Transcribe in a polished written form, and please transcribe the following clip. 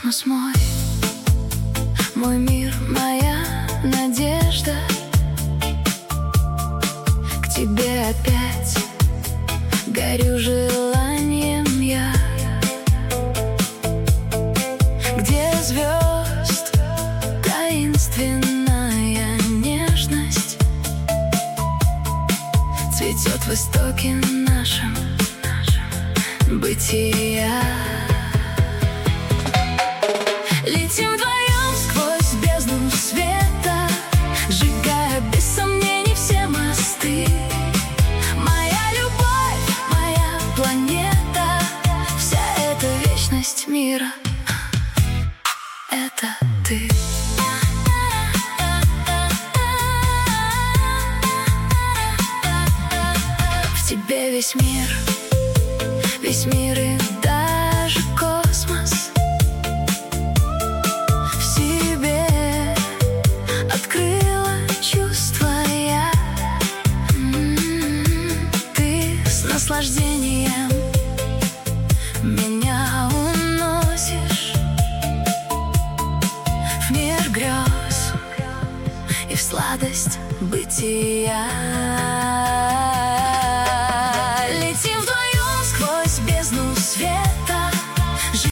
космос мой мир, моя надежда. К тебе опять горю желанием я. Где звезд таинственная нежность цветет в истоке нашем бытия. Летим вдвоем сквозь бездну света, сжигая без сомнений все мосты. Моя любовь, моя планета, вся эта вечность мира — это ты. В тебе весь мир и даже космос. В себе открыла чувства я. Ты с наслаждением меня уносишь в мир грез и в сладость бытия.